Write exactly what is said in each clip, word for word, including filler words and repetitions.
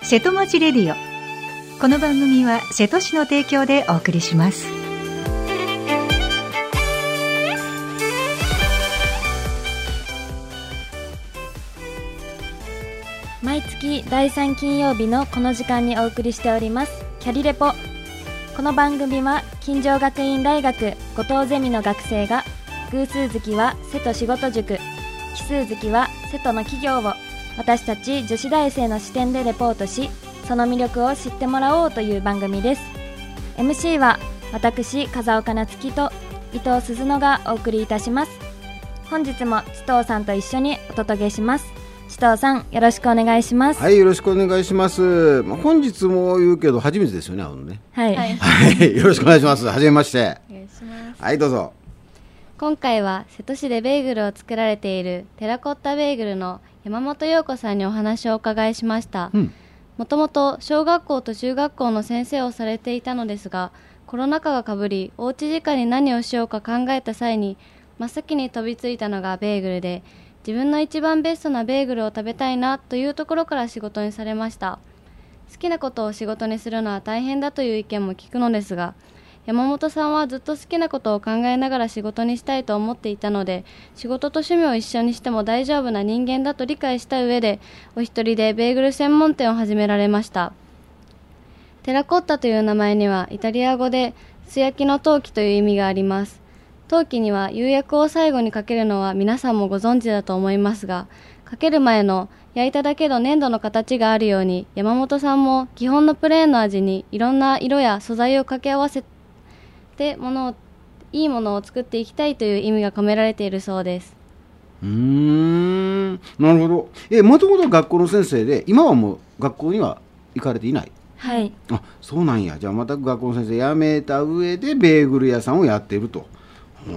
瀬戸町レディオ。この番組は瀬戸市の提供でお送りします。 毎月だいさん金曜日のこの時間にお送りしておりますキャリレポ。この番組は金城学院大学後藤ゼミの学生が偶数月は瀬戸仕事塾、奇数月は瀬戸の企業を私たち女子大生の視点でレポートし、その魅力を知ってもらおうという番組です。 エムシー は私風岡夏樹と伊藤鈴乃がお送りいたします。本日も紫藤さんと一緒にお届けします。紫藤さん、よろしくお願いします。 はい、よろしくお願いします。まあ、本日も言うけど初めてですよね、あのね。 はい、 はい、よろしくお願いします。はじめまして。 お願いします。 はい、どうぞ。 今回は瀬戸市でベーグルを作られているテラコッタベーグルの山本陽子さんにお話をお伺いしました。もともと小学校と中学校の先生をされていたのですが、コロナ禍がかぶりおうち時間に何をしようか考えた際に真っ先に飛びついたのがベーグルで、自分の一番ベストなベーグルを食べたいなというところから仕事にされました。好きなことを仕事にするのは大変だという意見も聞くのですが、山本さんはずっと好きなことを考えながら仕事にしたいと思っていたので、仕事と趣味を一緒にしても大丈夫な人間だと理解した上で、お一人でベーグル専門店を始められました。テラコッタという名前にはイタリア語で素焼きの陶器という意味があります。陶器には釉薬を最後にかけるのは皆さんもご存知だと思いますが、かける前の焼いただけの粘土の形があるように、山本さんも基本のプレーンの味にいろんな色や素材を掛け合わせてものをいいものを作っていきたいという意味が込められているそうです。 うーん、なるほど。え、もともと学校の先生で、今はもう学校には行かれていない？ はい。 あ、そうなんや。じゃあまた学校の先生辞めた上でベーグル屋さんをやってると。うん、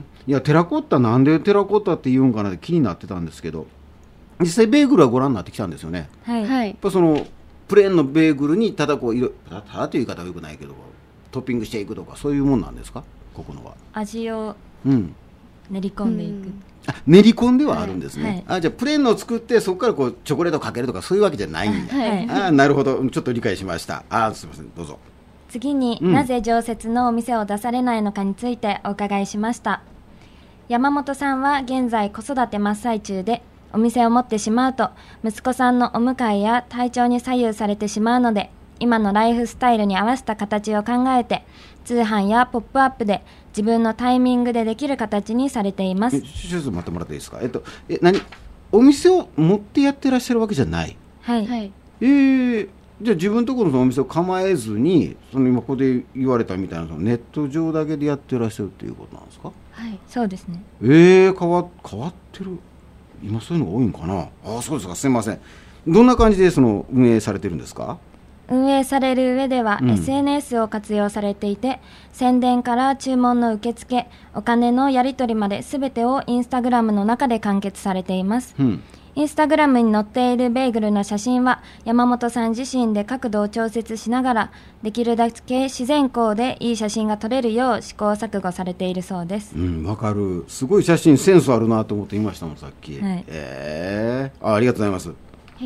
いや、テラコッタ、なんでテラコッタって言うんかなって気になってたんですけど、実際ベーグルはご覧になってきたんですよね。 はい、 やっぱそのプレーンのベーグルにただこういろただという言い方はよくないけどトッピングしていくとか、そういうもんなんですか、ここのは。 味をうん練り込んでいく、うん、 あ、練り込んではあるんですね、 はいはい、 あ、じゃあプレーンのを作ってそこからこうチョコレートかけるとかそういうわけじゃないんだ、はい、あ、なるほど、ちょっと理解しました。あ、すみません、どうぞ。 次に、うん、なぜ常設のお店を出されないのかについてお伺いしました。山本さんは現在子育て真っ最中で、お店を持ってしまうと息子さんのお迎えや体調に左右されてしまうので、今のライフスタイルに合わせた形を考えて通販やポップアップで自分のタイミングでできる形にされています。 ちょっと待ってもらっていいですか。えっとえ何お店を持ってやってらっしゃるわけじゃない？ はい、はい、 えー、じゃあ自分のところのお店を構えずに、その今ここで言われたみたいなそのネット上だけでやってらっしゃるっていうことなんですか？ はい、そうですね。 えー、変わ、変わってる。今そういうのが多いんかな。あ、そうですか、すみません。どんな感じでその運営されてるんですか？ 運営される上では、 うん、 エスエヌエス を活用されていて、宣伝から注文の受付、お金のやり取りまで全てをインスタグラムの中で完結されています。うん、インスタグラムに載っているベーグルの写真は山本さん自身で角度を調節しながら、できるだけ自然光でいい写真が撮れるよう試行錯誤されているそうです。 うん、わかる。すごい写真センスあるなと思っていましたもん、さっき。 はい、 えー、あ、ありがとうございます。 はい、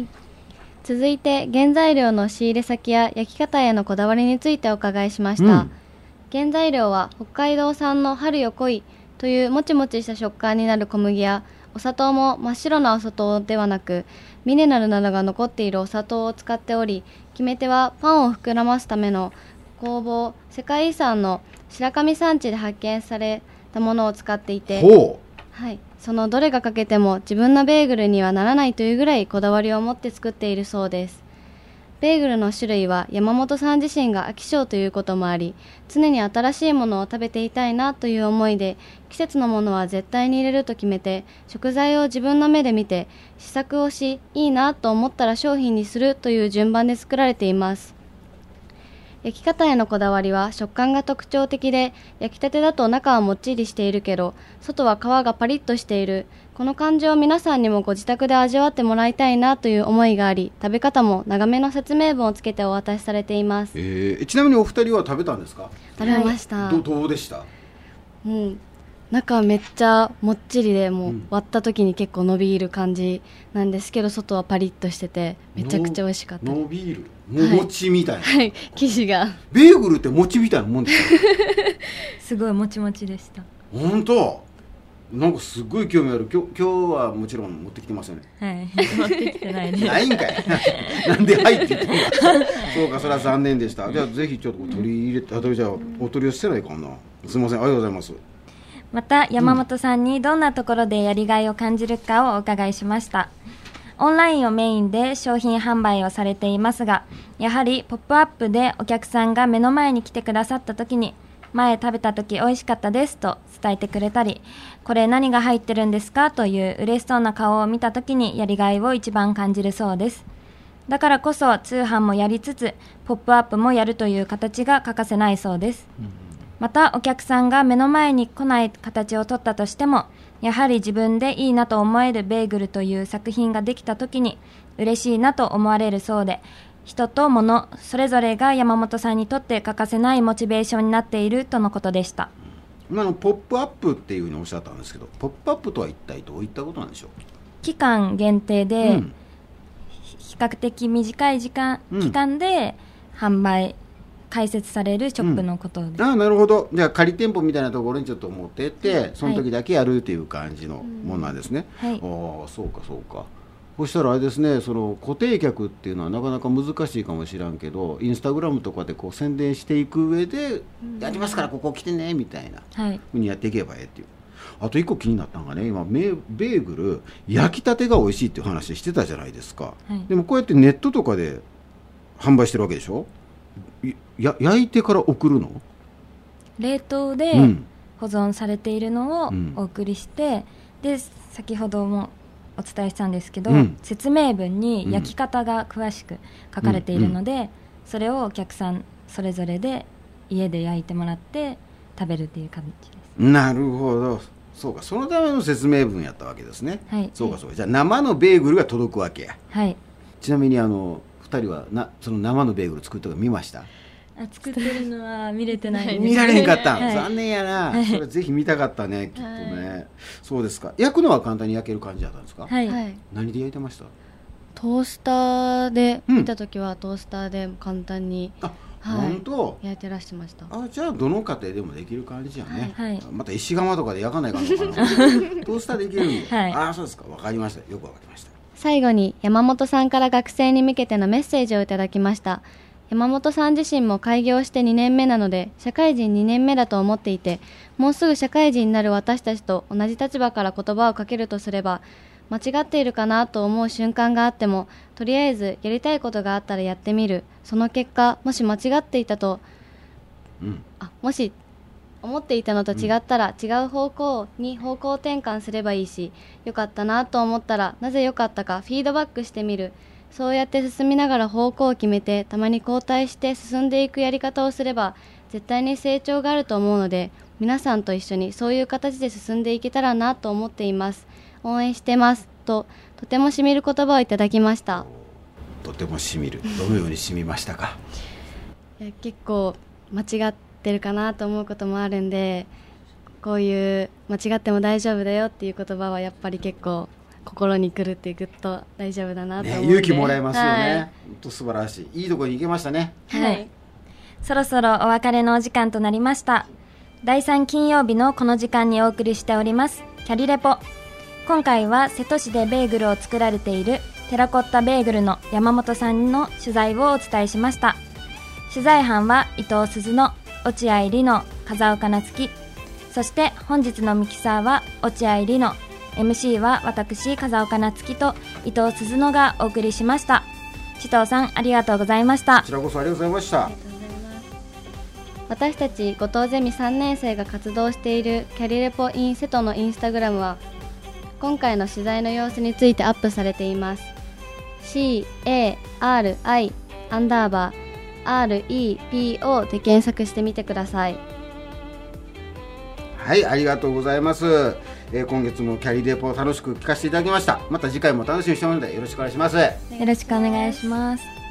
続いて原材料の仕入れ先や焼き方へのこだわりについてお伺いしました。うん、原材料は北海道産の春よ来いというもちもちした食感になる小麦や、お砂糖も真っ白なお砂糖ではなくミネラルなどが残っているお砂糖を使っており、決め手はパンを膨らますための工房、世界遺産の白神山地で発見されたものを使っていて、 ほう、 はい、そのどれがかけても自分のベーグルにはならないというぐらいこだわりを持って作っているそうです。ベーグルの種類は山本さん自身が飽き性ということもあり、常に新しいものを食べていたいなという思いで、季節のものは絶対に入れると決めて、食材を自分の目で見て試作をし、いいなと思ったら商品にするという順番で作られています。焼き方へのこだわりは食感が特徴的で、焼きたてだと中はもっちりしているけど外は皮がパリッとしている、この感じを皆さんにもご自宅で味わってもらいたいなという思いがあり、食べ方も長めの説明文をつけてお渡しされています。 えー、ちなみにお二人は食べたんですか？ 食べました。 ど, どうでした？ うん、 中めっちゃもっちりで、もう割った時に結構伸びる感じなんですけど、外はパリッとしててめちゃくちゃ美味しかったです。 伸びるも餅みたいな、 はい、はい、生地がベーグルって餅みたいなもんですか？ すごいもちもちでした。 本当なんかすごい興味ある。今日、今日はもちろん持ってきてますよね。 はい持ってきてないです。 ないんかいなんで入って言ったんだそうか、それは残念でした。じゃあぜひちょっと取り入れて、あとじゃあお取り寄せせないかな。すみません、ありがとうございます。 また山本さんにどんなところでやりがいを感じるかをお伺いしました。オンラインをメインで商品販売をされていますが、やはりポップアップでお客さんが目の前に来てくださった時に、前食べた時美味しかったですと伝えてくれたり、これ何が入ってるんですかという嬉しそうな顔を見た時にやりがいを一番感じるそうです。だからこそ通販もやりつつポップアップもやるという形が欠かせないそうです。またお客さんが目の前に来ない形を取ったとしても、やはり自分でいいなと思えるベーグルという作品ができた時に嬉しいなと思われるそうで、人と物それぞれが山本さんにとって欠かせないモチベーションになっているとのことでした。 今のポップアップっていうふうにおっしゃったんですけど、ポップアップとは一体どういったことなんでしょう？ 期間限定で、うん、比較的短い時間、うん、期間で販売開設されるショップのことです、 うん、ああなるほど。じゃあ仮店舗みたいなところにちょっと持ってって、うん、その時だけやるという感じのものなんですね、 はい、 ああそうかそうか。そしたらあれですね、その固定客っていうのはなかなか難しいかもしらんけど、インスタグラムとかでこう宣伝していく上で、うん、やりますからここ来てねみたいなふうにやっていけばええっていう。あと一個気になったのがね、今ベーグル焼きたてが美味しいっていう話してたじゃないですか、はい、でもこうやってネットとかで販売してるわけでしょ。や焼いてから送るの？ 冷凍で保存されているのをお送りして、うん、で先ほどもお伝えしたんですけど、うん、説明文に焼き方が詳しく書かれているので、うんうん、それをお客さんそれぞれで家で焼いてもらって食べるっていう感じです。 なるほど、そうか、そのための説明文やったわけですね、 はい、 そうかそうか。じゃあ生のベーグルが届くわけや、 はい、 ちなみにあのふたりはなその生のベーグル作ったの見ました？ あ作ってるのは見れてないです見られへんかった、 はい、 残念やな、はい、それぜひ見たかったねきっとね、はい、そうですか。焼くのは簡単に焼ける感じだったんですか？ はい、 何で焼いてました？ トースターで、うん、見た時はトースターで簡単に、 あ、はい、本当焼いてらしてました。 あ、じゃあどの家庭でもできる感じやね、 はい、 また石窯とかで焼かないかんのかなトースターでいけるんで、はい、あ、そうですか、分かりました、よく分かりました。 最後に山本さんから学生に向けてのメッセージをいただきました。山本さん自身も開業してにねんめなので社会人にねんめだと思っていて、もうすぐ社会人になる私たちと同じ立場から言葉をかけるとすれば、間違っているかなと思う瞬間があっても、とりあえずやりたいことがあったらやってみる。その結果、もし間違っていたと、うん、あもし思っていたのと違ったら、うん、違う方向に方向転換すればいいし、よかったなと思ったらなぜよかったかフィードバックしてみる。そうやって進みながら方向を決めて、たまに交代して進んでいくやり方をすれば絶対に成長があると思うので、皆さんと一緒にそういう形で進んでいけたらなと思っています。応援してますと、とてもしみる言葉をいただきました。 とてもしみる。どのようにしみましたか？ いや結構間違ってるかなと思うこともあるんで、こういう間違っても大丈夫だよっていう言葉はやっぱり結構心にくるってぐっと大丈夫だなと思うんで、 ね、勇気もらえますよね、はい、本当素晴らしい。いいところに行けましたね。 はい、そろそろお別れのお時間となりました。だいさん金曜日のこの時間にお送りしておりますキャリレポ。今回は瀬戸市でベーグルを作られているテラコッタベーグルの山本さんの取材をお伝えしました。取材班は伊藤鈴乃、落合里乃、風岡夏樹、そして本日のミキサーは落合里乃、エムシー は私風岡夏樹と伊藤鈴乃がお送りしました。千藤さんありがとうございました。 こちらこそありがとうございました。 私たち後藤ゼミさんねん生が活動しているキャリレポ in 瀬戸のインスタグラムは今回の取材の様子についてアップされています。 シー エー アール アイ アンダーバー アール イー ピー オー で検索してみてください。 はい、ありがとうございます。えー、今月もキャリレポを楽しく聞かせていただきました。また次回も楽しみにしてますのでよろしくお願いします。 よろしくお願いします。